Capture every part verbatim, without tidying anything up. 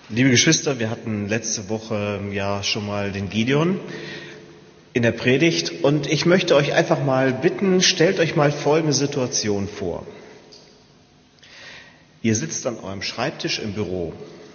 Liebe Geschwister, wir hatten letzte Woche ja schon mal den Gideon in der Predigt und ich möchte euch einfach mal bitten, stellt euch mal folgende Situation vor. Ihr sitzt an eurem Schreibtisch im Büro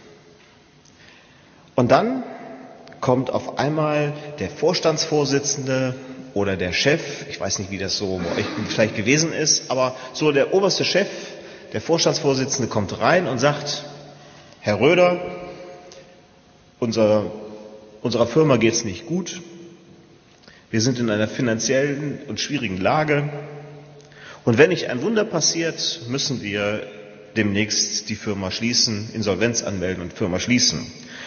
und dann kommt auf einmal der Vorstandsvorsitzende oder der Chef, ich weiß nicht, wie das so bei euch vielleicht gewesen ist, aber so der oberste Chef, der Vorstandsvorsitzende kommt rein und sagt: Herr Röder, unser, unserer Firma geht es nicht gut. Wir sind in einer finanziellen und schwierigen Lage. Und wenn nicht ein Wunder passiert, müssen wir demnächst die Firma schließen, Insolvenz anmelden und Firma schließen.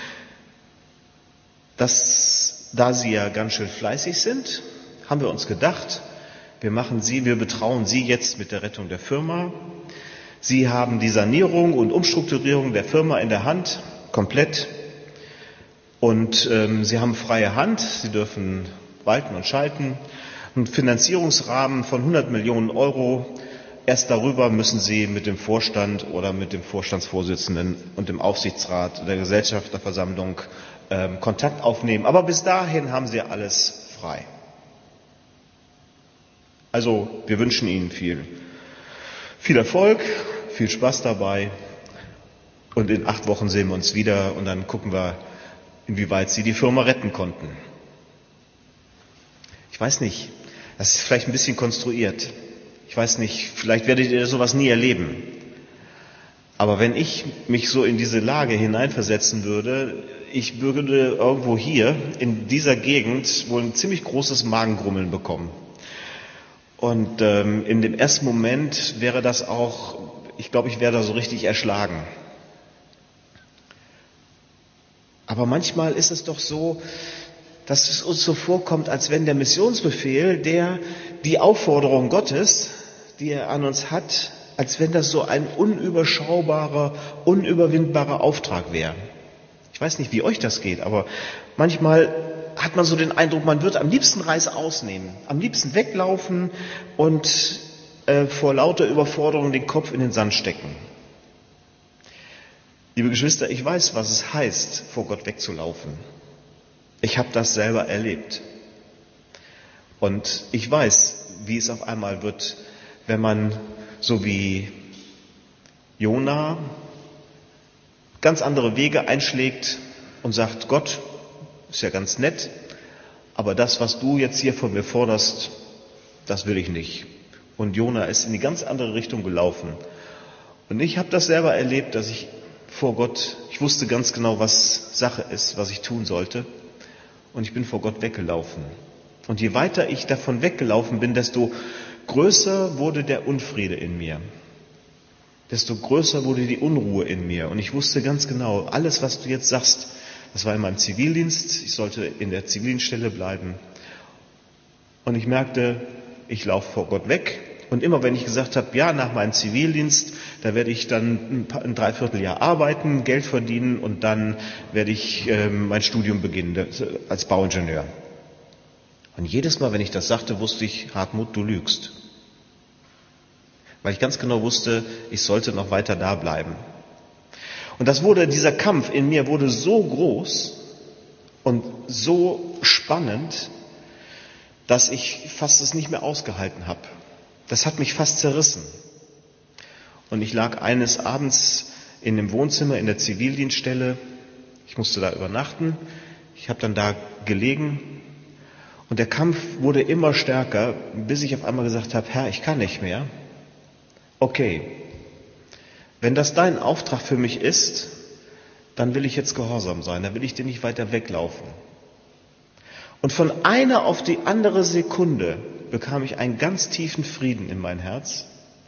Das, da Sie ja ganz schön fleißig sind, haben wir uns gedacht, wir machen Sie, wir betrauen Sie jetzt mit der Rettung der Firma. Sie haben die Sanierung und Umstrukturierung der Firma in der Hand, komplett. Und ähm, Sie haben freie Hand, Sie dürfen walten und schalten. Ein Finanzierungsrahmen von hundert Millionen Euro. Erst darüber müssen Sie mit dem Vorstand oder mit dem Vorstandsvorsitzenden und dem Aufsichtsrat der Gesellschafterversammlung ähm, Kontakt aufnehmen. Aber bis dahin haben Sie alles frei. Also wir wünschen Ihnen viel, viel Erfolg, viel Spaß dabei. Und in acht Wochen sehen wir uns wieder und dann gucken wir, inwieweit Sie die Firma retten konnten. Ich weiß nicht, das ist vielleicht ein bisschen konstruiert. Ich weiß nicht, vielleicht werdet ihr sowas nie erleben. Aber wenn ich mich so in diese Lage hineinversetzen würde, ich würde irgendwo hier in dieser Gegend wohl ein ziemlich großes Magengrummeln bekommen. Und ähm, in dem ersten Moment wäre das auch, ich glaube, ich wäre da so richtig erschlagen. Aber manchmal ist es doch so, dass es uns so vorkommt, als wenn der Missionsbefehl, der die Aufforderung Gottes, die er an uns hat, als wenn das so ein unüberschaubarer, unüberwindbarer Auftrag wäre. Ich weiß nicht, wie euch das geht, aber manchmal hat man so den Eindruck, man wird am liebsten Reiß ausnehmen, am liebsten weglaufen und äh, vor lauter Überforderung den Kopf in den Sand stecken. Liebe Geschwister, ich weiß, was es heißt, vor Gott wegzulaufen. Ich habe das selber erlebt. Und ich weiß, wie es auf einmal wird, wenn man, so wie Jona, ganz andere Wege einschlägt und sagt: Gott, ist ja ganz nett, aber das, was du jetzt hier von mir forderst, das will ich nicht. Und Jona ist in die ganz andere Richtung gelaufen. Und ich habe das selber erlebt, dass ich vor Gott, ich wusste ganz genau, was Sache ist, was ich tun sollte. Und ich bin vor Gott weggelaufen. Und je weiter ich davon weggelaufen bin, desto größer wurde der Unfriede in mir. Desto größer wurde die Unruhe in mir. Und ich wusste ganz genau, alles, was du jetzt sagst, das war in meinem Zivildienst. Ich sollte in der Zivildienststelle bleiben. Und ich merkte, ich laufe vor Gott weg. Und immer wenn ich gesagt habe, ja, nach meinem Zivildienst, da werde ich dann ein Dreivierteljahr arbeiten, Geld verdienen und dann werde ich äh, mein Studium beginnen als Bauingenieur. Und jedes Mal, wenn ich das sagte, wusste ich: Hartmut, du lügst. Weil ich ganz genau wusste, ich sollte noch weiter da bleiben. Und das wurde, dieser Kampf in mir wurde so groß und so spannend, dass ich fast es nicht mehr ausgehalten habe. Das hat mich fast zerrissen. Und ich lag eines Abends in dem Wohnzimmer in der Zivildienststelle. Ich musste da übernachten. Ich habe dann da gelegen. Und der Kampf wurde immer stärker, bis ich auf einmal gesagt habe: Herr, ich kann nicht mehr. Okay, wenn das dein Auftrag für mich ist, dann will ich jetzt gehorsam sein. Dann will ich dir nicht weiter weglaufen. Und von einer auf die andere Sekunde bekam ich einen ganz tiefen Frieden in mein Herz.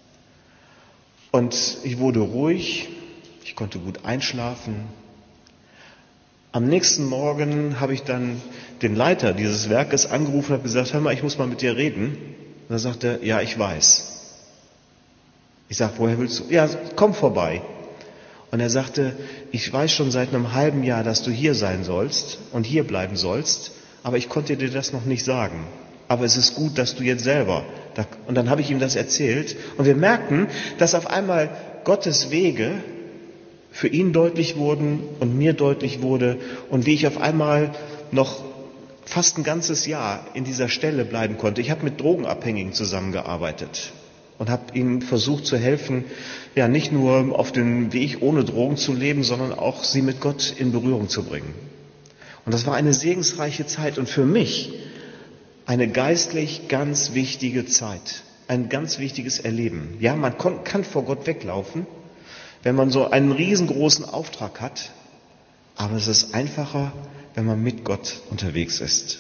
Und ich wurde ruhig, ich konnte gut einschlafen. Am nächsten Morgen habe ich dann den Leiter dieses Werkes angerufen und habe gesagt: Hör mal, ich muss mal mit dir reden. Und er sagte: Ja, ich weiß. Ich sage: Woher willst du? Ja, komm vorbei. Und er sagte: Ich weiß schon seit einem halben Jahr, dass du hier sein sollst und hier bleiben sollst, aber ich konnte dir das noch nicht sagen. Aber es ist gut, dass du jetzt selber. Und dann habe ich ihm das erzählt. Und wir merkten, dass auf einmal Gottes Wege für ihn deutlich wurden und mir deutlich wurde und wie ich auf einmal noch fast ein ganzes Jahr in dieser Stelle bleiben konnte. Ich habe mit Drogenabhängigen zusammengearbeitet und habe ihnen versucht zu helfen, ja, nicht nur auf dem Weg ohne Drogen zu leben, sondern auch sie mit Gott in Berührung zu bringen. Und das war eine segensreiche Zeit und für mich eine geistlich ganz wichtige Zeit, ein ganz wichtiges Erleben. Ja, man kann vor Gott weglaufen, wenn man so einen riesengroßen Auftrag hat, aber es ist einfacher, wenn man mit Gott unterwegs ist.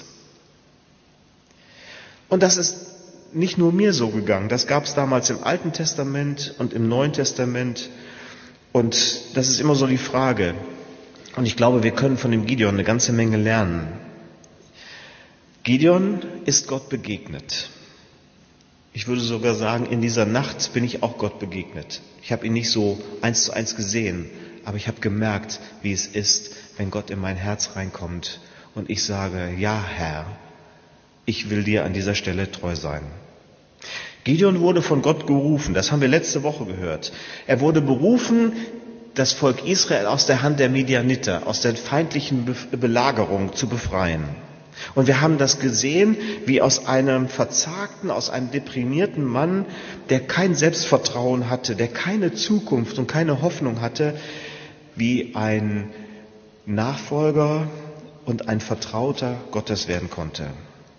Und das ist nicht nur mir so gegangen, das gab es damals im Alten Testament und im Neuen Testament und das ist immer so die Frage. Und ich glaube, wir können von dem Gideon eine ganze Menge lernen. Gideon ist Gott begegnet. Ich würde sogar sagen, in dieser Nacht bin ich auch Gott begegnet. Ich habe ihn nicht so eins zu eins gesehen, aber ich habe gemerkt, wie es ist, wenn Gott in mein Herz reinkommt und ich sage, ja Herr, ich will dir an dieser Stelle treu sein. Gideon wurde von Gott gerufen, das haben wir letzte Woche gehört. Er wurde berufen, das Volk Israel aus der Hand der Midianiter, aus der feindlichen Be- Belagerung zu befreien. Und wir haben das gesehen, wie aus einem verzagten, aus einem deprimierten Mann, der kein Selbstvertrauen hatte, der keine Zukunft und keine Hoffnung hatte, wie ein Nachfolger und ein Vertrauter Gottes werden konnte.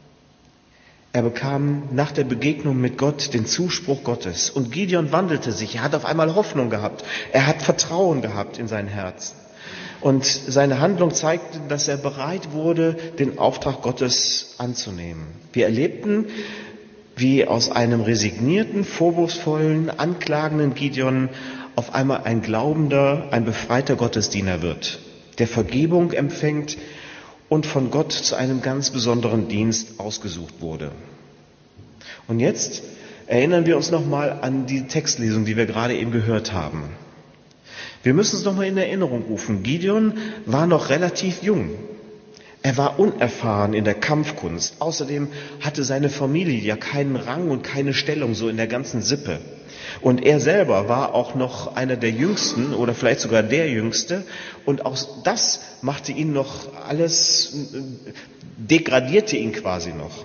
Er bekam nach der Begegnung mit Gott den Zuspruch Gottes und Gideon wandelte sich. Er hat auf einmal Hoffnung gehabt. Er hat Vertrauen gehabt in sein Herz. Und seine Handlung zeigte, dass er bereit wurde, den Auftrag Gottes anzunehmen. Wir erlebten, wie aus einem resignierten, vorwurfsvollen, anklagenden Gideon auf einmal ein glaubender, ein befreiter Gottesdiener wird, der Vergebung empfängt und von Gott zu einem ganz besonderen Dienst ausgesucht wurde. Und jetzt erinnern wir uns nochmal an die Textlesung, die wir gerade eben gehört haben. Wir müssen es nochmal in Erinnerung rufen. Gideon war noch relativ jung. Er war unerfahren in der Kampfkunst. Außerdem hatte seine Familie ja keinen Rang und keine Stellung so in der ganzen Sippe. Und er selber war auch noch einer der Jüngsten oder vielleicht sogar der Jüngste. Und auch das machte ihn noch alles, degradierte ihn quasi noch.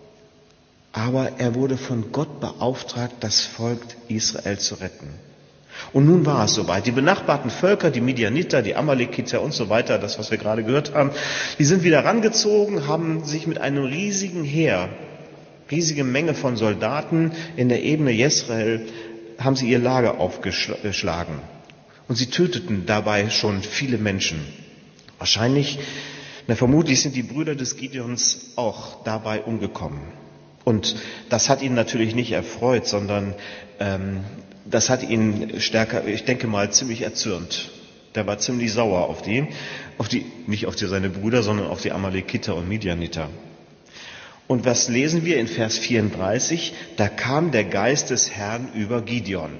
Aber er wurde von Gott beauftragt, das Volk Israel zu retten. Und nun war es soweit. Die benachbarten Völker, die Midianiter, die Amalekiter und so weiter, das, was wir gerade gehört haben, die sind wieder rangezogen, haben sich mit einem riesigen Heer, riesige Menge von Soldaten in der Ebene Jezreel, haben sie ihr Lager aufgeschlagen. Und sie töteten dabei schon viele Menschen. Wahrscheinlich, na, vermutlich sind die Brüder des Gideons auch dabei umgekommen. Und das hat ihn natürlich nicht erfreut, sondern ähm, das hat ihn stärker, ich denke mal, ziemlich erzürnt. Der war ziemlich sauer auf die, auf die, nicht auf die, seine Brüder, sondern auf die Amalekiter und Midianiter. Und was lesen wir in Vers vierunddreißig? Da kam der Geist des Herrn über Gideon.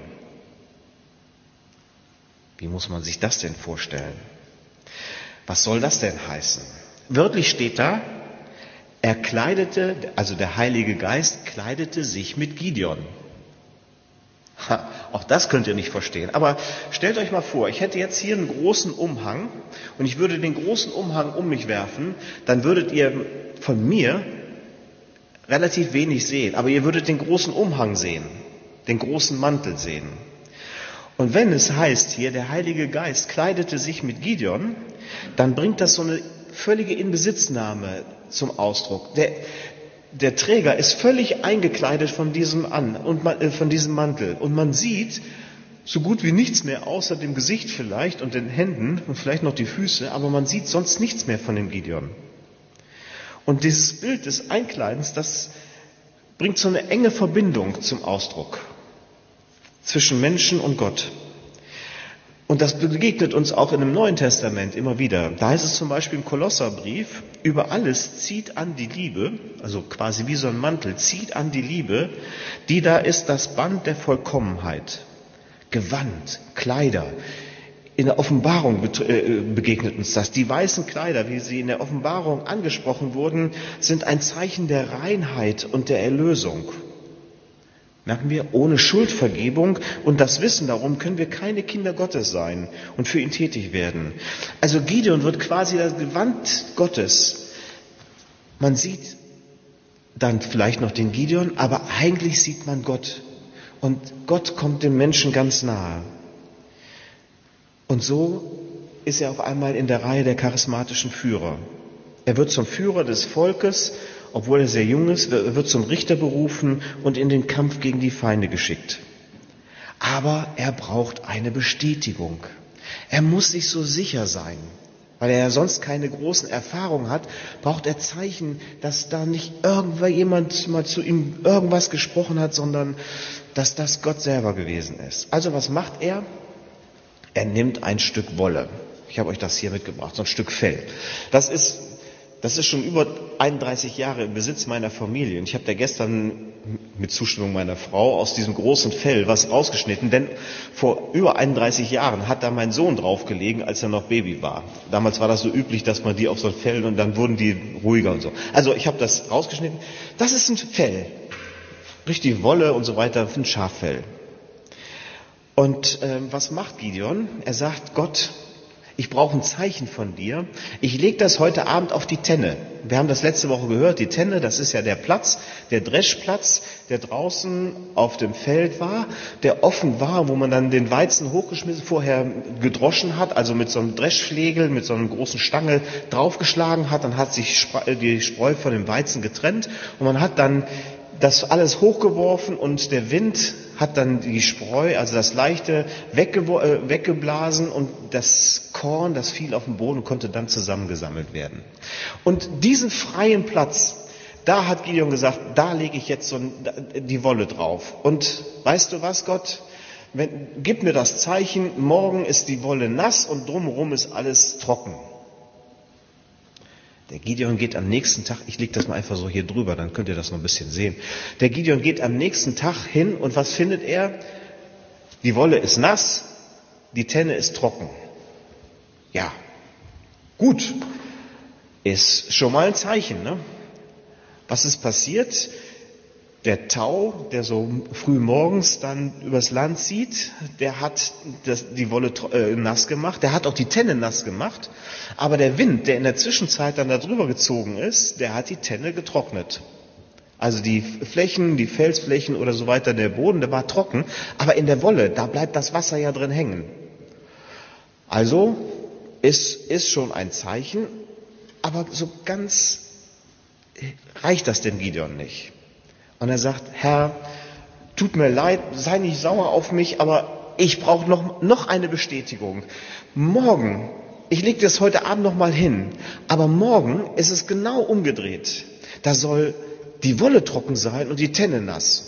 Wie muss man sich das denn vorstellen? Was soll das denn heißen? Wörtlich steht da, er kleidete, also der Heilige Geist kleidete sich mit Gideon. Ha, auch das könnt ihr nicht verstehen. Aber stellt euch mal vor, ich hätte jetzt hier einen großen Umhang und ich würde den großen Umhang um mich werfen, dann würdet ihr von mir relativ wenig sehen, aber ihr würdet den großen Umhang sehen, den großen Mantel sehen. Und wenn es heißt hier, der Heilige Geist kleidete sich mit Gideon, dann bringt das so eine völlige Inbesitznahme zum Ausdruck. Der, der Träger ist völlig eingekleidet von diesem, An, und man, äh, von diesem Mantel und man sieht so gut wie nichts mehr außer dem Gesicht vielleicht und den Händen und vielleicht noch die Füße, aber man sieht sonst nichts mehr von dem Gideon. Und dieses Bild des Einkleidens, das bringt so eine enge Verbindung zum Ausdruck zwischen Menschen und Gott. Und das begegnet uns auch in dem Neuen Testament immer wieder. Da heißt es zum Beispiel im Kolosserbrief, über alles zieht an die Liebe, also quasi wie so ein Mantel, zieht an die Liebe, die da ist das Band der Vollkommenheit. Gewand, Kleider. In der Offenbarung begegnet uns das. Die weißen Kleider, wie sie in der Offenbarung angesprochen wurden, sind ein Zeichen der Reinheit und der Erlösung. Merken wir, ohne Schuldvergebung und das Wissen darum können wir keine Kinder Gottes sein und für ihn tätig werden. Also Gideon wird quasi das Gewand Gottes. Man sieht dann vielleicht noch den Gideon, aber eigentlich sieht man Gott. Und Gott kommt dem Menschen ganz nahe. Und so ist er auf einmal in der Reihe der charismatischen Führer. Er wird zum Führer des Volkes, obwohl er sehr jung ist, er wird zum Richter berufen und in den Kampf gegen die Feinde geschickt. Aber er braucht eine Bestätigung. Er muss sich so sicher sein, weil er ja sonst keine großen Erfahrungen hat, braucht er Zeichen, dass da nicht irgendjemand mal zu ihm irgendwas gesprochen hat, sondern dass das Gott selber gewesen ist. Also was macht er? Er nimmt ein Stück Wolle. Ich habe euch das hier mitgebracht, so ein Stück Fell. Das ist, das ist schon über einunddreißig Jahre im Besitz meiner Familie. Und ich habe da gestern mit Zustimmung meiner Frau aus diesem großen Fell was rausgeschnitten, denn vor über einunddreißig Jahren hat da mein Sohn draufgelegen, als er noch Baby war. Damals war das so üblich, dass man die auf so ein Fell und dann wurden die ruhiger und so. Also ich habe das rausgeschnitten. Das ist ein Fell. Richtig Wolle und so weiter, ein Schaffell. Und ähm, was macht Gideon? Er sagt, Gott, ich brauche ein Zeichen von dir. Ich lege das heute Abend auf die Tenne. Wir haben das letzte Woche gehört, die Tenne, das ist ja der Platz, der Dreschplatz, der draußen auf dem Feld war, der offen war, wo man dann den Weizen hochgeschmissen, vorher gedroschen hat, also mit so einem Dreschflegel, mit so einer großen Stange draufgeschlagen hat, dann hat sich die Spreu von dem Weizen getrennt und man hat dann das alles hochgeworfen und der Wind hat dann die Spreu, also das Leichte, weggebo- äh, weggeblasen und das Korn, das fiel auf den Boden und konnte dann zusammengesammelt werden. Und diesen freien Platz, da hat Gideon gesagt, da lege ich jetzt so die Wolle drauf. Und weißt du was, Gott? Wenn, gib mir das Zeichen, morgen ist die Wolle nass und drumherum ist alles trocken. Der Gideon geht am nächsten Tag, ich lege das mal einfach so hier drüber, dann könnt ihr das noch ein bisschen sehen. Der Gideon geht am nächsten Tag hin und was findet er? Die Wolle ist nass, die Tenne ist trocken. Ja, gut, ist schon mal ein Zeichen, ne? Was ist passiert? Der Tau, der so früh morgens dann übers Land zieht, der hat das, die Wolle äh, nass gemacht, der hat auch die Tenne nass gemacht, aber der Wind, der in der Zwischenzeit dann da drüber gezogen ist, der hat die Tenne getrocknet. Also die Flächen, die Felsflächen oder so weiter, der Boden, der war trocken, aber in der Wolle, da bleibt das Wasser ja drin hängen. Also ist, ist schon ein Zeichen, aber so ganz reicht das dem Gideon nicht. Und er sagt, Herr, tut mir leid, sei nicht sauer auf mich, aber ich brauche noch, noch eine Bestätigung. Morgen, ich lege das heute Abend noch mal hin, aber morgen ist es genau umgedreht. Da soll die Wolle trocken sein und die Tenne nass.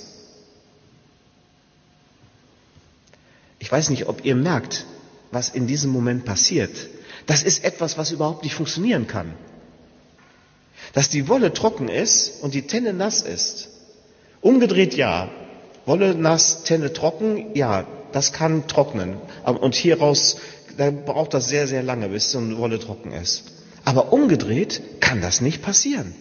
Ich weiß nicht, ob ihr merkt, was in diesem Moment passiert. Das ist etwas, was überhaupt nicht funktionieren kann. Dass die Wolle trocken ist und die Tenne nass ist. Umgedreht ja, Wolle nass, Tenne trocken, ja, das kann trocknen. Und hieraus, da braucht das sehr, sehr lange, bis so eine Wolle trocken ist. Aber umgedreht kann das nicht passieren.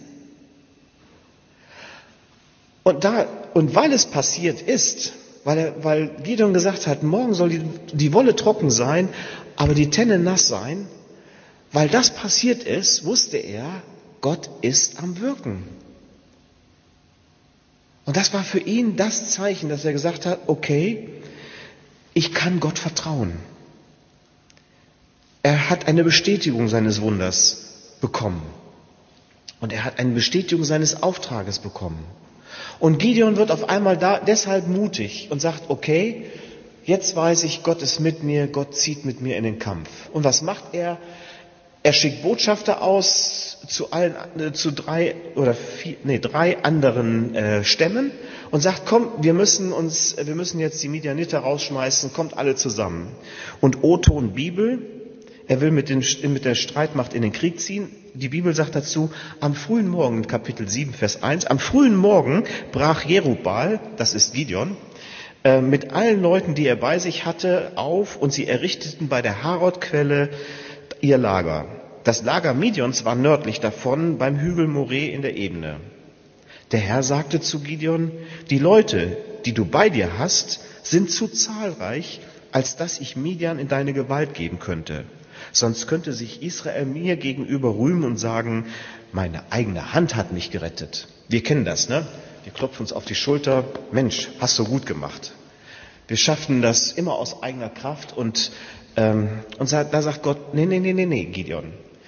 Und da, und weil es passiert ist, weil, er, weil Gideon gesagt hat, morgen soll die, die Wolle trocken sein, aber die Tenne nass sein, weil das passiert ist, wusste er, Gott ist am Wirken. Und das war für ihn das Zeichen, dass er gesagt hat, okay, ich kann Gott vertrauen. Er hat eine Bestätigung seines Wunders bekommen. Und er hat eine Bestätigung seines Auftrages bekommen. Und Gideon wird auf einmal da deshalb mutig und sagt, okay, jetzt weiß ich, Gott ist mit mir, Gott zieht mit mir in den Kampf. Und was macht er? Er schickt Botschafter aus zu allen, zu drei oder vier, nee, drei anderen äh, Stämmen und sagt, komm, wir müssen uns, wir müssen jetzt die Midianiter rausschmeißen, kommt alle zusammen. Und O-Ton Bibel, er will mit, den, mit der Streitmacht in den Krieg ziehen. Die Bibel sagt dazu, am frühen Morgen, Kapitel sieben, Vers eins, am frühen Morgen brach Jerubbaal, das ist Gideon, äh, mit allen Leuten, die er bei sich hatte, auf und sie errichteten bei der Harod-Quelle ihr Lager. Das Lager Midions war nördlich davon, beim Hügel Moreh in der Ebene. Der Herr sagte zu Gideon, die Leute, die du bei dir hast, sind zu zahlreich, als dass ich Midian in deine Gewalt geben könnte. Sonst könnte sich Israel mir gegenüber rühmen und sagen, meine eigene Hand hat mich gerettet. Wir kennen das, ne? Wir klopfen uns auf die Schulter, Mensch, hast du gut gemacht. Wir schaffen das immer aus eigener Kraft und, ähm, und da sagt Gott, nee, nee, nee, nee, nee, Gideon.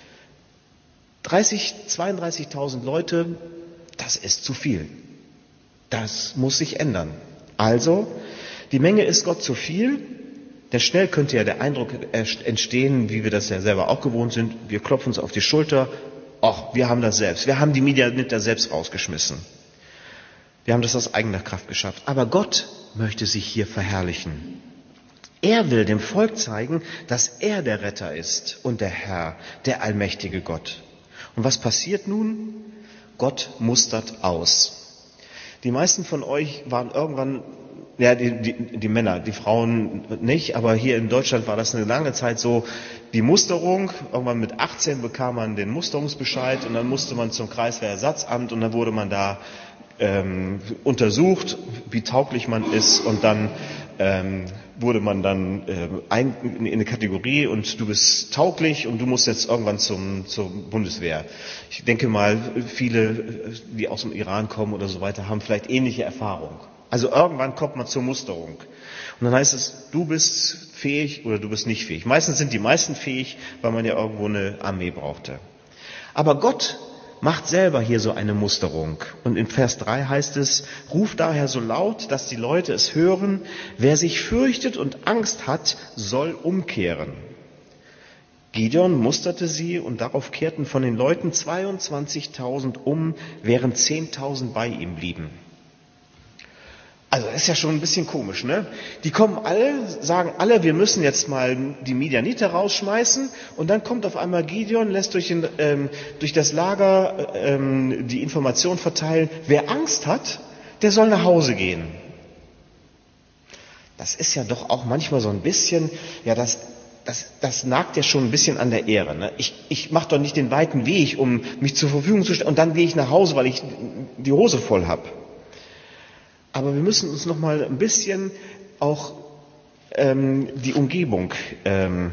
dreißig, zweiunddreißigtausend Leute, das ist zu viel. Das muss sich ändern. Also, die Menge ist Gott zu viel, denn schnell könnte ja der Eindruck entstehen, wie wir das ja selber auch gewohnt sind, wir klopfen uns auf die Schulter, ach, wir haben das selbst, wir haben die Midianiter selbst rausgeschmissen. Wir haben das aus eigener Kraft geschafft. Aber Gott möchte sich hier verherrlichen. Er will dem Volk zeigen, dass er der Retter ist und der Herr, der allmächtige Gott. Und was passiert nun? Gott mustert aus. Die meisten von euch waren irgendwann, ja, die, die, die Männer, die Frauen nicht, aber hier in Deutschland war das eine lange Zeit so, die Musterung, irgendwann mit achtzehn bekam man den Musterungsbescheid und dann musste man zum Kreiswehrersatzamt und dann wurde man da ähm, untersucht, wie tauglich man ist und dann ähm, wurde man dann äh, ein, in eine Kategorie und du bist tauglich und du musst jetzt irgendwann zum, zur Bundeswehr. Ich denke mal, viele, die aus dem Iran kommen oder so weiter, haben vielleicht ähnliche Erfahrung. Also irgendwann kommt man zur Musterung. Und dann heißt es, du bist fähig oder du bist nicht fähig. Meistens sind die meisten fähig, weil man ja irgendwo eine Armee brauchte. Aber Gott macht selber hier so eine Musterung. Und in Vers drei heißt es, ruf daher so laut, dass die Leute es hören, wer sich fürchtet und Angst hat, soll umkehren. Gideon musterte sie und darauf kehrten von den Leuten zweiundzwanzigtausend um, während zehntausend bei ihm blieben. Also das ist ja schon ein bisschen komisch, ne? Die kommen alle, sagen alle, wir müssen jetzt mal die Midianiter rausschmeißen und dann kommt auf einmal Gideon, lässt durch, den, ähm, durch das Lager ähm, die Information verteilen, wer Angst hat, der soll nach Hause gehen. Das ist ja doch auch manchmal so ein bisschen, ja das, das, das nagt ja schon ein bisschen an der Ehre. Ne? Ich, ich mache doch nicht den weiten Weg, um mich zur Verfügung zu stellen und dann gehe ich nach Hause, weil ich die Hose voll habe. Aber wir müssen uns noch mal ein bisschen auch ähm, die Umgebung ähm,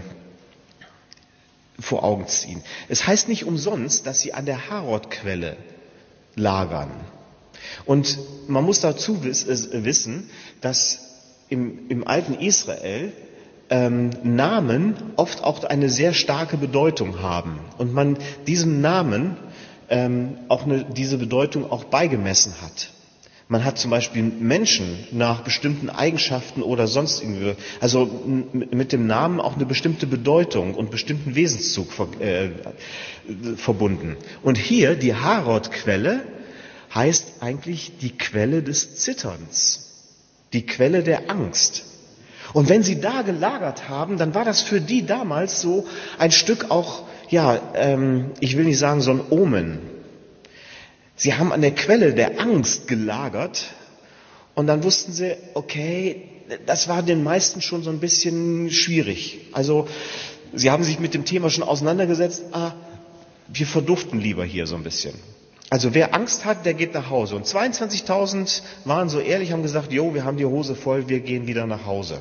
vor Augen ziehen. Es heißt nicht umsonst, dass sie an der Harod-Quelle lagern. Und man muss dazu wiss, äh, wissen, dass im, im alten Israel ähm, Namen oft auch eine sehr starke Bedeutung haben. Und man diesem Namen ähm, auch eine, diese Bedeutung auch beigemessen hat. Man hat zum Beispiel Menschen nach bestimmten Eigenschaften oder sonst irgendwie, also mit dem Namen auch eine bestimmte Bedeutung und bestimmten Wesenszug ver, äh, verbunden. Und hier die Harod-Quelle heißt eigentlich die Quelle des Zitterns, die Quelle der Angst. Und wenn sie da gelagert haben, dann war das für die damals so ein Stück auch, ja, ähm, ich will nicht sagen so ein Omen. Sie haben an der Quelle der Angst gelagert und dann wussten sie, okay, das war den meisten schon so ein bisschen schwierig. Also sie haben sich mit dem Thema schon auseinandergesetzt, ah, wir verduften lieber hier so ein bisschen. Also wer Angst hat, der geht nach Hause. Und zweiundzwanzigtausend waren so ehrlich, haben gesagt, jo, wir haben die Hose voll, wir gehen wieder nach Hause.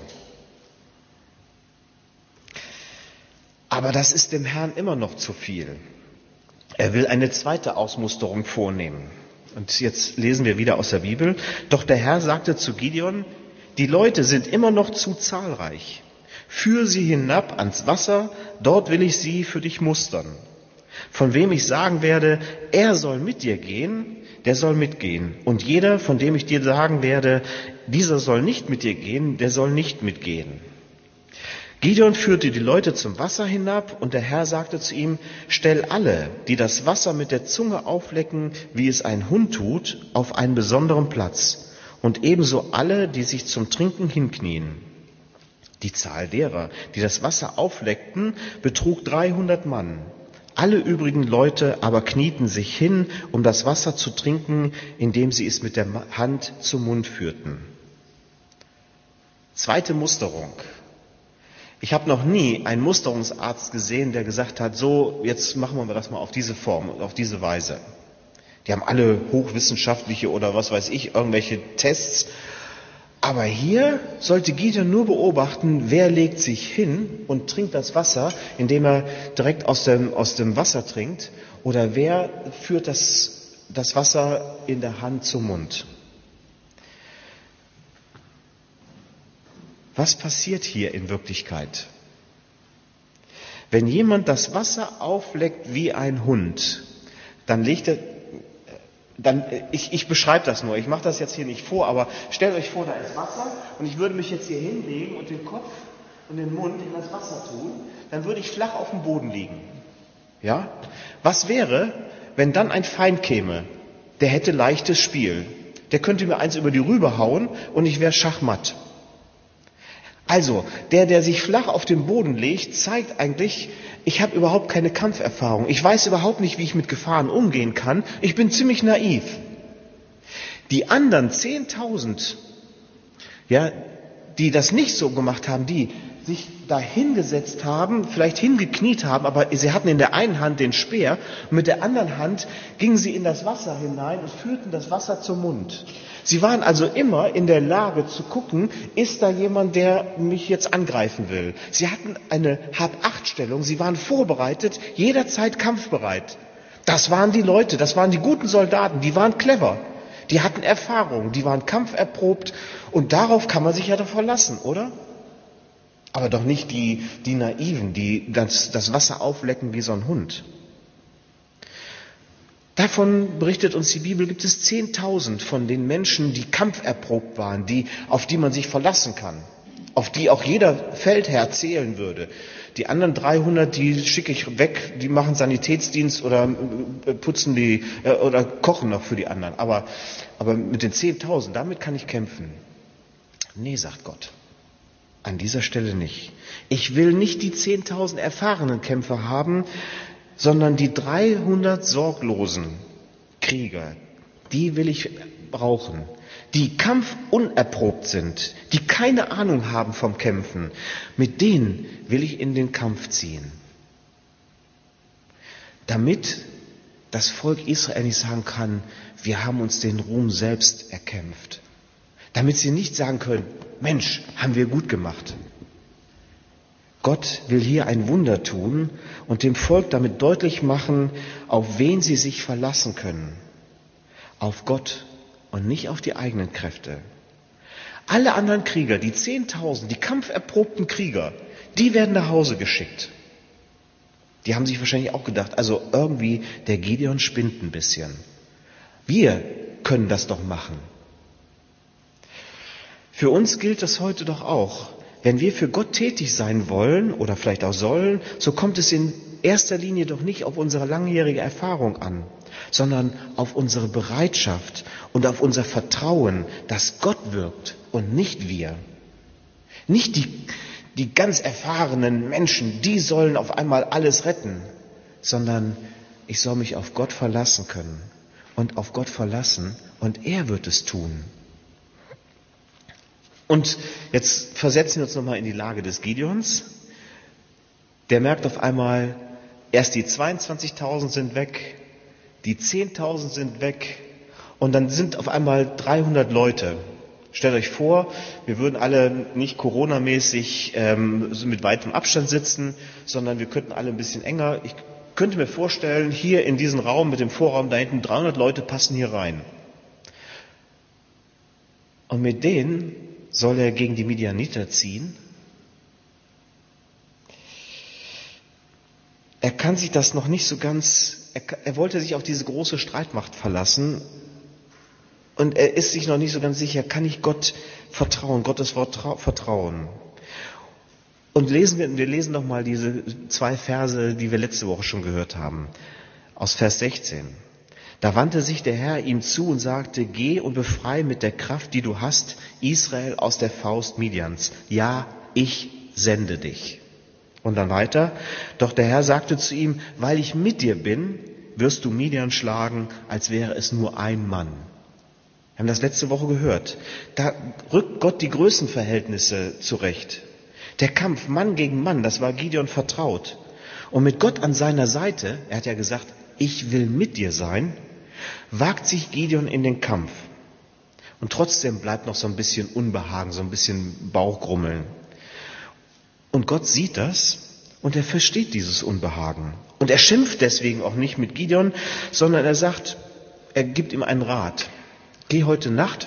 Aber das ist dem Herrn immer noch zu viel. Er will eine zweite Ausmusterung vornehmen. Und jetzt lesen wir wieder aus der Bibel. Doch der Herr sagte zu Gideon, die Leute sind immer noch zu zahlreich. Führ sie hinab ans Wasser, dort will ich sie für dich mustern. Von wem ich sagen werde, er soll mit dir gehen, der soll mitgehen. Und jeder, von dem ich dir sagen werde, dieser soll nicht mit dir gehen, der soll nicht mitgehen. Gideon führte die Leute zum Wasser hinab und der Herr sagte zu ihm, stell alle, die das Wasser mit der Zunge auflecken, wie es ein Hund tut, auf einen besonderen Platz und ebenso alle, die sich zum Trinken hinknien. Die Zahl derer, die das Wasser aufleckten, betrug dreihundert Mann. Alle übrigen Leute aber knieten sich hin, um das Wasser zu trinken, indem sie es mit der Hand zum Mund führten. Zweite Musterung. Ich habe noch nie einen Musterungsarzt gesehen, der gesagt hat, so, jetzt machen wir das mal auf diese Form, auf diese Weise. Die haben alle hochwissenschaftliche oder was weiß ich, irgendwelche Tests. Aber hier sollte Gideon nur beobachten, wer legt sich hin und trinkt das Wasser, indem er direkt aus dem, aus dem Wasser trinkt, oder wer führt das, das Wasser in der Hand zum Mund. Was passiert hier in Wirklichkeit? Wenn jemand das Wasser aufleckt wie ein Hund, dann legt er, dann, ich, ich beschreibe das nur, ich mache das jetzt hier nicht vor, aber stellt euch vor, da ist Wasser und ich würde mich jetzt hier hinlegen und den Kopf und den Mund in das Wasser tun, dann würde ich flach auf dem Boden liegen. Ja? Was wäre, wenn dann ein Feind käme, der hätte leichtes Spiel, der könnte mir eins über die Rübe hauen und ich wäre schachmatt. Also, der, der sich flach auf den Boden legt, zeigt eigentlich, ich habe überhaupt keine Kampferfahrung. Ich weiß überhaupt nicht, wie ich mit Gefahren umgehen kann. Ich bin ziemlich naiv. Die anderen zehntausend, ja, die das nicht so gemacht haben, die sich da hingesetzt haben, vielleicht hingekniet haben, aber sie hatten in der einen Hand den Speer und mit der anderen Hand gingen sie in das Wasser hinein und führten das Wasser zum Mund. Sie waren also immer in der Lage zu gucken, ist da jemand, der mich jetzt angreifen will. Sie hatten eine Hab-Acht-Stellung, sie waren vorbereitet, jederzeit kampfbereit. Das waren die Leute, das waren die guten Soldaten, die waren clever, die hatten Erfahrung, die waren kampferprobt und darauf kann man sich ja doch verlassen, oder? Aber doch nicht die, die Naiven, die das, das Wasser auflecken wie so ein Hund. Davon berichtet uns die Bibel, gibt es zehntausend von den Menschen, die kampferprobt waren, die, auf die man sich verlassen kann, auf die auch jeder Feldherr zählen würde. Die anderen dreihundert, die schicke ich weg, die machen Sanitätsdienst oder putzen die oder kochen noch für die anderen. Aber, aber mit den zehntausend, damit kann ich kämpfen. Nee, sagt Gott. An dieser Stelle nicht. Ich will nicht die zehntausend erfahrenen Kämpfer haben, sondern die dreihundert sorglosen Krieger, die will ich brauchen, die kampfunerprobt sind, die keine Ahnung haben vom Kämpfen, mit denen will ich in den Kampf ziehen. Damit das Volk Israel nicht sagen kann, wir haben uns den Ruhm selbst erkämpft. Damit sie nicht sagen können, Mensch, haben wir gut gemacht. Gott will hier ein Wunder tun und dem Volk damit deutlich machen, auf wen sie sich verlassen können. Auf Gott und nicht auf die eigenen Kräfte. Alle anderen Krieger, die zehntausend, die kampferprobten Krieger, die werden nach Hause geschickt. Die haben sich wahrscheinlich auch gedacht, also irgendwie der Gideon spinnt ein bisschen. Wir können das doch machen. Für uns gilt das heute doch auch. Wenn wir für Gott tätig sein wollen oder vielleicht auch sollen, so kommt es in erster Linie doch nicht auf unsere langjährige Erfahrung an, sondern auf unsere Bereitschaft und auf unser Vertrauen, dass Gott wirkt und nicht wir. Nicht die, die ganz erfahrenen Menschen, die sollen auf einmal alles retten, sondern ich soll mich auf Gott verlassen können und auf Gott verlassen und er wird es tun. Und jetzt versetzen wir uns nochmal in die Lage des Gideons. Der merkt auf einmal, erst die zweiundzwanzigtausend sind weg, die zehntausend sind weg und dann sind auf einmal dreihundert Leute. Stellt euch vor, wir würden alle nicht Corona-mäßig ähm, so mit weitem Abstand sitzen, sondern wir könnten alle ein bisschen enger. Ich könnte mir vorstellen, hier in diesen Raum mit dem Vorraum da hinten, dreihundert Leute passen hier rein. Und mit denen soll er gegen die Midianiter ziehen? Er kann sich das noch nicht so ganz, er, er wollte sich auf diese große Streitmacht verlassen und er ist sich noch nicht so ganz sicher, kann ich Gott vertrauen, Gottes Wort trau- vertrauen? Und lesen wir, wir lesen noch mal diese zwei Verse, die wir letzte Woche schon gehört haben, aus Vers sechzehn. Da wandte sich der Herr ihm zu und sagte, geh und befreie mit der Kraft, die du hast, Israel aus der Faust Midians. Ja, ich sende dich. Und dann weiter, doch der Herr sagte zu ihm, weil ich mit dir bin, wirst du Midian schlagen, als wäre es nur ein Mann. Wir haben das letzte Woche gehört. Da rückt Gott die Größenverhältnisse zurecht. Der Kampf Mann gegen Mann, das war Gideon vertraut. Und mit Gott an seiner Seite, er hat ja gesagt, ich will mit dir sein, wagt sich Gideon in den Kampf. Und trotzdem bleibt noch so ein bisschen Unbehagen, so ein bisschen Bauchgrummeln. Und Gott sieht das und er versteht dieses Unbehagen. Und er schimpft deswegen auch nicht mit Gideon, sondern er sagt, er gibt ihm einen Rat. Geh heute Nacht.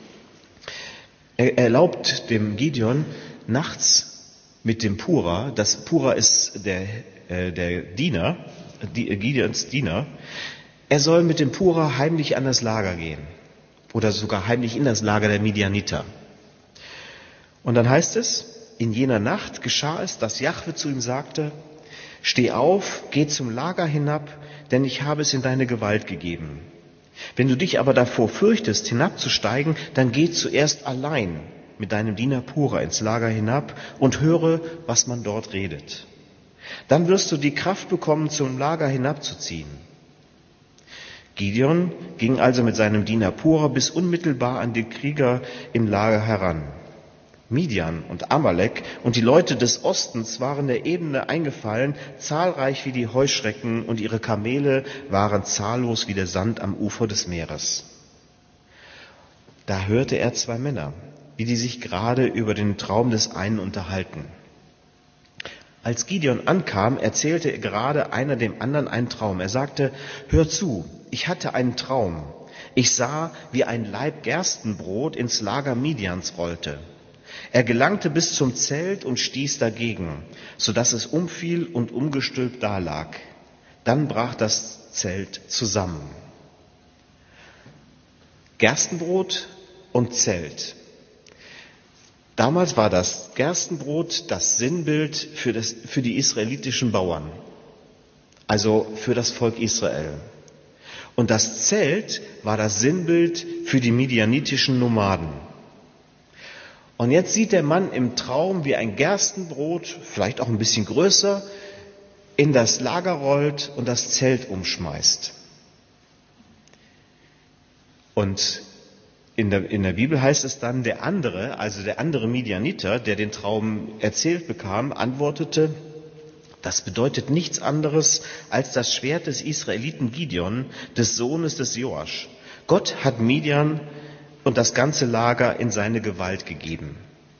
Er erlaubt dem Gideon nachts mit dem Pura, das Pura ist der, äh, der Diener, die, äh, Gideons Diener, er soll mit dem Pura heimlich an das Lager gehen oder sogar heimlich in das Lager der Midianiter. Und dann heißt es, in jener Nacht geschah es, dass Jahwe zu ihm sagte, steh auf, geh zum Lager hinab, denn ich habe es in deine Gewalt gegeben. Wenn du dich aber davor fürchtest, hinabzusteigen, dann geh zuerst allein mit deinem Diener Pura ins Lager hinab und höre, was man dort redet. Dann wirst du die Kraft bekommen, zum Lager hinabzuziehen. Gideon ging also mit seinem Diener Pura bis unmittelbar an die Krieger im Lager heran. Midian und Amalek und die Leute des Ostens waren der Ebene eingefallen, zahlreich wie die Heuschrecken, und ihre Kamele waren zahllos wie der Sand am Ufer des Meeres. Da hörte er zwei Männer, wie die sich gerade über den Traum des einen unterhalten. Als Gideon ankam, erzählte gerade einer dem anderen einen Traum. Er sagte, hör zu, ich hatte einen Traum. Ich sah, wie ein Laib Gerstenbrot ins Lager Midians rollte. Er gelangte bis zum Zelt und stieß dagegen, so dass es umfiel und umgestülpt dalag. Dann brach das Zelt zusammen. Gerstenbrot und Zelt. Damals war das Gerstenbrot das Sinnbild für, das, für die israelitischen Bauern, also für das Volk Israel. Und das Zelt war das Sinnbild für die midianitischen Nomaden. Und jetzt sieht der Mann im Traum, wie ein Gerstenbrot, vielleicht auch ein bisschen größer, in das Lager rollt und das Zelt umschmeißt. Und in der, in der Bibel heißt es dann, der andere, also der andere Midianiter, der den Traum erzählt bekam, antwortete, das bedeutet nichts anderes als das Schwert des Israeliten Gideon, des Sohnes des Joasch. Gott hat Midian und das ganze Lager in seine Gewalt gegeben.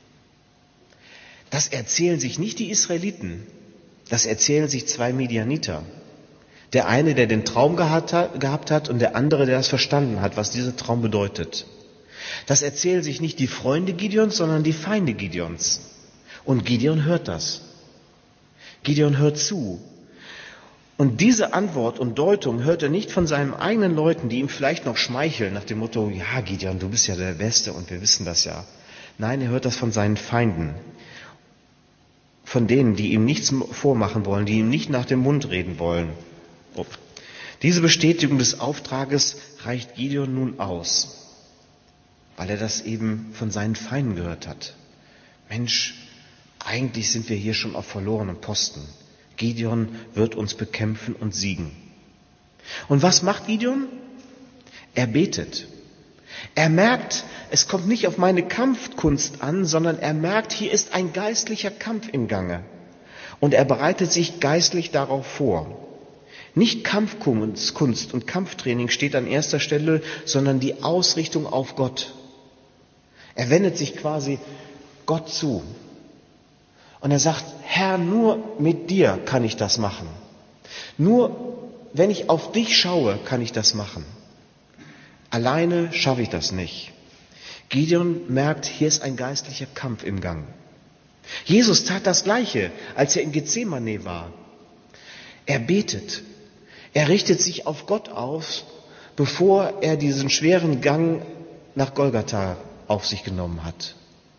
Das erzählen sich nicht die Israeliten, das erzählen sich zwei Midianiter. Der eine, der den Traum gehabt hat, und der andere, der das verstanden hat, was dieser Traum bedeutet. Das erzählen sich nicht die Freunde Gideons, sondern die Feinde Gideons. Und Gideon hört das. Gideon hört zu. Und diese Antwort und Deutung hört er nicht von seinen eigenen Leuten, die ihm vielleicht noch schmeicheln, nach dem Motto, ja Gideon, du bist ja der Beste und wir wissen das ja. Nein, er hört das von seinen Feinden. Von denen, die ihm nichts vormachen wollen, die ihm nicht nach dem Mund reden wollen. Oh. Diese Bestätigung des Auftrages reicht Gideon nun aus, weil er das eben von seinen Feinden gehört hat. Mensch, eigentlich sind wir hier schon auf verlorenen Posten. Gideon wird uns bekämpfen und siegen. Und was macht Gideon? Er betet. Er merkt, es kommt nicht auf meine Kampfkunst an, sondern er merkt, hier ist ein geistlicher Kampf im Gange. Und er bereitet sich geistlich darauf vor. Nicht Kampfkunst und Kampftraining steht an erster Stelle, sondern die Ausrichtung auf Gott. Er wendet sich quasi Gott zu. Und er sagt, Herr, nur mit dir kann ich das machen. Nur wenn ich auf dich schaue, kann ich das machen. Alleine schaffe ich das nicht. Gideon merkt, hier ist ein geistlicher Kampf im Gang. Jesus tat das Gleiche, als er in Gethsemane war. Er betet. Er richtet sich auf Gott aus, bevor er diesen schweren Gang nach Golgatha auf sich genommen hat.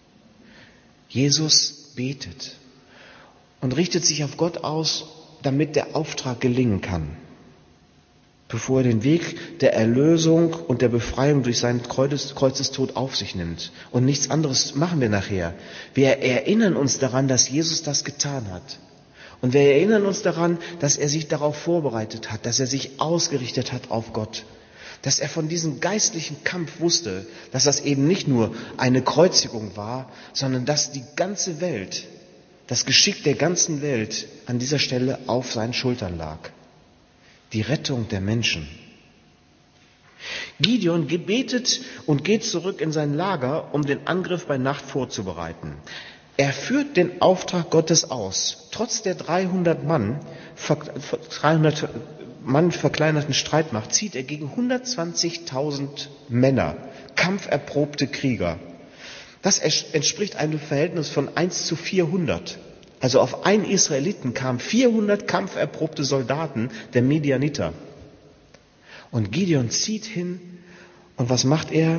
Jesus betet und richtet sich auf Gott aus, damit der Auftrag gelingen kann, bevor er den Weg der Erlösung und der Befreiung durch seinen Kreuzes, Kreuzestod auf sich nimmt. Und nichts anderes machen wir nachher. Wir erinnern uns daran, dass Jesus das getan hat. Und wir erinnern uns daran, dass er sich darauf vorbereitet hat, dass er sich ausgerichtet hat auf Gott. Dass er von diesem geistlichen Kampf wusste, dass das eben nicht nur eine Kreuzigung war, sondern dass die ganze Welt, das Geschick der ganzen Welt an dieser Stelle auf seinen Schultern lag. Die Rettung der Menschen. Gideon gebetet und geht zurück in sein Lager, um den Angriff bei Nacht vorzubereiten. Er führt den Auftrag Gottes aus. Trotz der dreihundert Mann, dreihundert Mann verkleinerten Streitmacht zieht er gegen hundertzwanzigtausend Männer, kampferprobte Krieger. Das entspricht einem Verhältnis von eins zu vierhundert. Also auf einen Israeliten kamen vierhundert kampferprobte Soldaten der Medianiter. Und Gideon zieht hin und was macht er?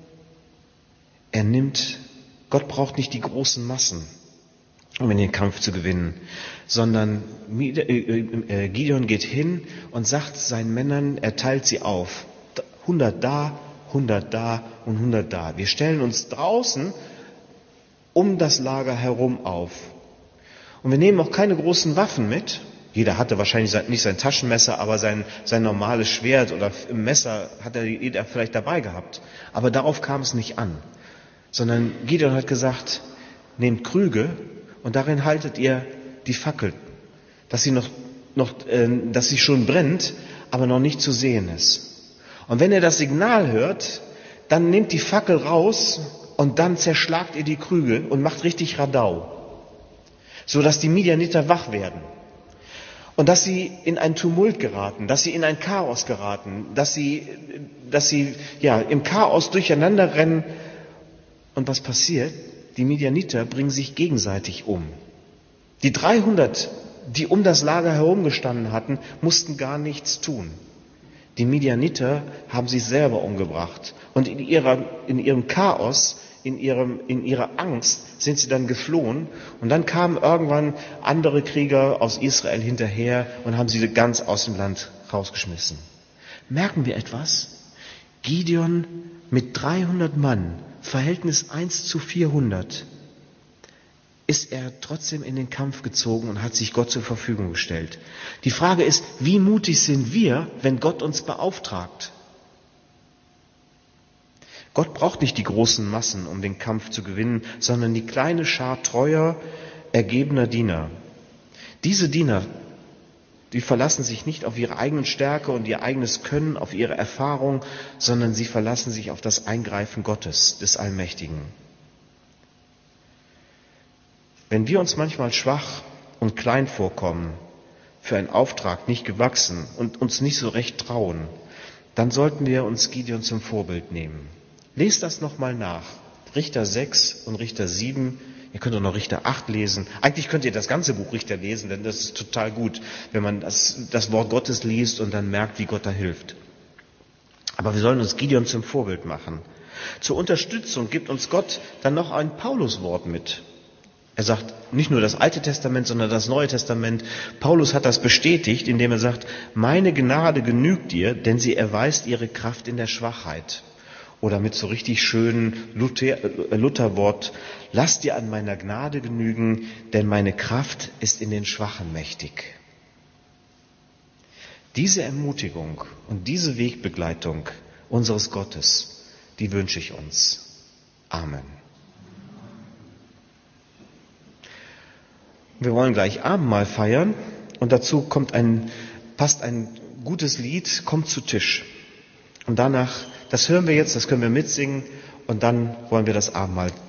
Er nimmt, Gott braucht nicht die großen Massen, um in den Kampf zu gewinnen, sondern Gideon geht hin und sagt seinen Männern, er teilt sie auf. hundert da, hundert da und hundert da. Wir stellen uns draußen um das Lager herum auf. Und wir nehmen auch keine großen Waffen mit. Jeder hatte wahrscheinlich nicht sein Taschenmesser, aber sein, sein normales Schwert oder Messer hat er jeder vielleicht dabei gehabt. Aber darauf kam es nicht an. Sondern Gideon hat gesagt, nehmt Krüge und darin haltet ihr die Fackel, dass sie noch, noch, äh, dass sie schon brennt, aber noch nicht zu sehen ist. Und wenn ihr das Signal hört, dann nehmt die Fackel raus und dann zerschlagt ihr die Krüge und macht richtig Radau, sodass die Midianiter wach werden. Und dass sie in ein Tumult geraten, dass sie in ein Chaos geraten, dass sie, dass sie ja, im Chaos durcheinander rennen. Und was passiert? Die Midianiter bringen sich gegenseitig um. Die dreihundert, die um das Lager herumgestanden hatten, mussten gar nichts tun. Die Midianiter haben sich selber umgebracht. Und in, ihrer, in ihrem Chaos, in, ihrem, in ihrer Angst sind sie dann geflohen. Und dann kamen irgendwann andere Krieger aus Israel hinterher und haben sie ganz aus dem Land rausgeschmissen. Merken wir etwas? Gideon mit dreihundert Mann, Verhältnis eins zu vierhundert, ist er trotzdem in den Kampf gezogen und hat sich Gott zur Verfügung gestellt. Die Frage ist, wie mutig sind wir, wenn Gott uns beauftragt? Gott braucht nicht die großen Massen, um den Kampf zu gewinnen, sondern die kleine Schar treuer, ergebener Diener. Diese Diener, die verlassen sich nicht auf ihre eigene Stärke und ihr eigenes Können, auf ihre Erfahrung, sondern sie verlassen sich auf das Eingreifen Gottes, des Allmächtigen. Wenn wir uns manchmal schwach und klein vorkommen, für einen Auftrag nicht gewachsen und uns nicht so recht trauen, dann sollten wir uns Gideon zum Vorbild nehmen. Lest das nochmal nach. Richter sechs und Richter sieben. Ihr könnt auch noch Richter acht lesen. Eigentlich könnt ihr das ganze Buch Richter lesen, denn das ist total gut, wenn man das, das Wort Gottes liest und dann merkt, wie Gott da hilft. Aber wir sollen uns Gideon zum Vorbild machen. Zur Unterstützung gibt uns Gott dann noch ein Pauluswort mit. Er sagt nicht nur das Alte Testament, sondern das Neue Testament. Paulus hat das bestätigt, indem er sagt, meine Gnade genügt dir, denn sie erweist ihre Kraft in der Schwachheit. Oder mit so richtig schönen Luther, Lutherwort, lass dir an meiner Gnade genügen, denn meine Kraft ist in den Schwachen mächtig. Diese Ermutigung und diese Wegbegleitung unseres Gottes, die wünsche ich uns. Amen. Wir wollen gleich Abendmahl feiern und dazu kommt ein, passt ein gutes Lied, kommt zu Tisch. Und danach, das hören wir jetzt, das können wir mitsingen und dann wollen wir das Abendmahl